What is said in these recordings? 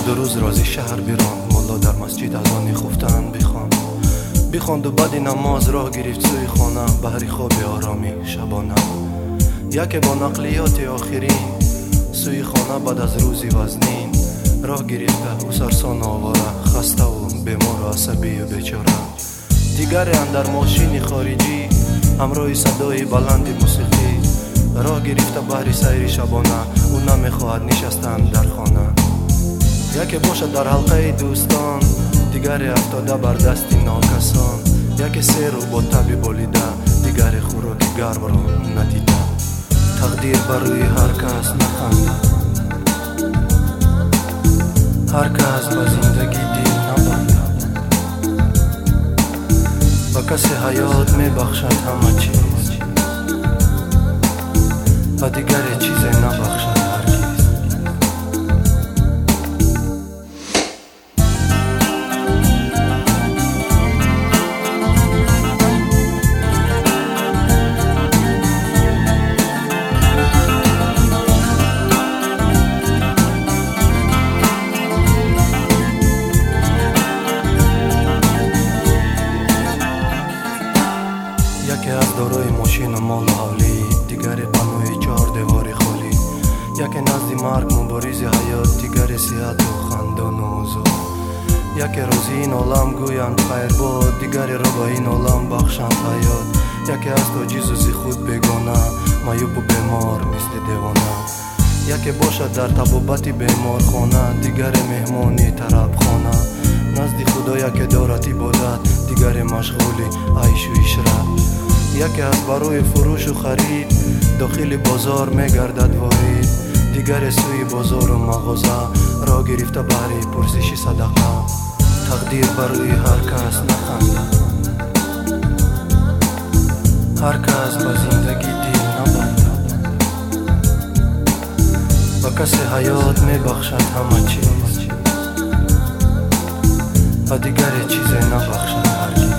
دو روز رازی شهر بیران، مولا در مسجد از آنی خفتن بخواند و بعد نماز راه گرفت سوی خانه، بهری خواب آرامی شبانه. یکی با نقلیات آخرین سوی خانه بعد از روزی وزنین راه گرفته و سرسان آواره، خسته و بیمار و عصبی و بیچاره. دیگری اندر ماشین خارجی همراه صدای بلند موسیقی راه گرفته بهر سیر شبانه، او نمیخواهد نشستن در خانه. یکی باشد در حلقه دوستان، دیگری افتاده بر دست ناکسان. یکی سیر و با تبی بولیده، دیگری خوراک گرم را ندیده. تقدیر بر روی هر کس نخنده، هر کس به زندگی دل نبنده. با کسی حیات می بخشد همه چیز، و دیگری چیزی نبخشد هرگز. یکی از دارای ماشین و مال و حالی، دیگری پنوی 4 دیواری خالی. یکی نزد مرگ مبارز حیات، دیگری صحت و خندان و حضور. یکی روزی این عالم گویند خیر باد، دیگری را با این عالم بخشند حیات. یکی از عاجز و زی خود بگانه، معیوب و بیمار مثل دیوانه. یکی باشد در طبابت بیمار خانه، دیگری مهمانی طرب خانه. نزد خدا یکی دارد عبادت، دیگری مشغولی عیش و عشرت. یکی از برای فروش و خرید داخل بازار میگردد وارد، دیگر سوی بازار و مغازه را گرفته بهر پرسش صدقه. تقدیر بر روی هر کس نخنده، هر کس به زندگی دل نبنده. با کسی حیات میبخشد همه چیز، و دیگر چیزی نبخشد هرگز.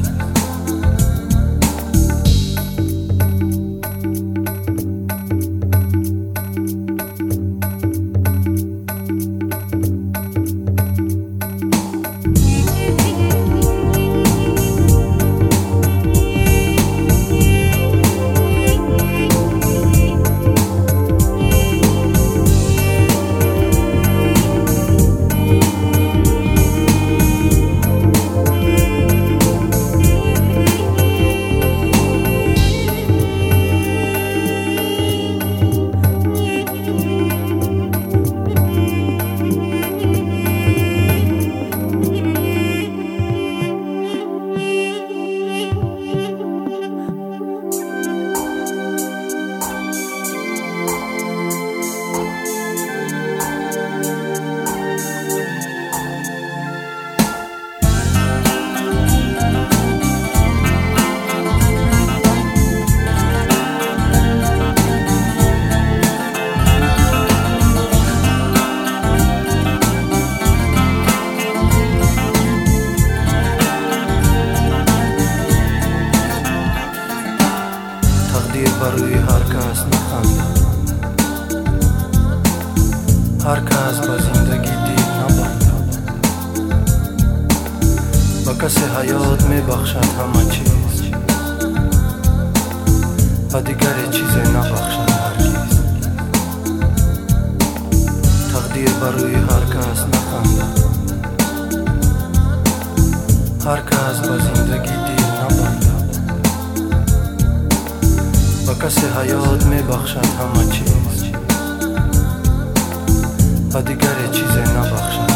بر روی هر کس نخنده، هر کس به زندگی دل نبنده. با کسی حیات میبخشد همه چیز، و دیگر چیزی نبخشد هرگز. تقدیر بر روی هر کس نخنده، هر کس به زندگی دل نبنده. با کسی حیات میبخشد همه چیز، و دیگر چیزی نبخشد.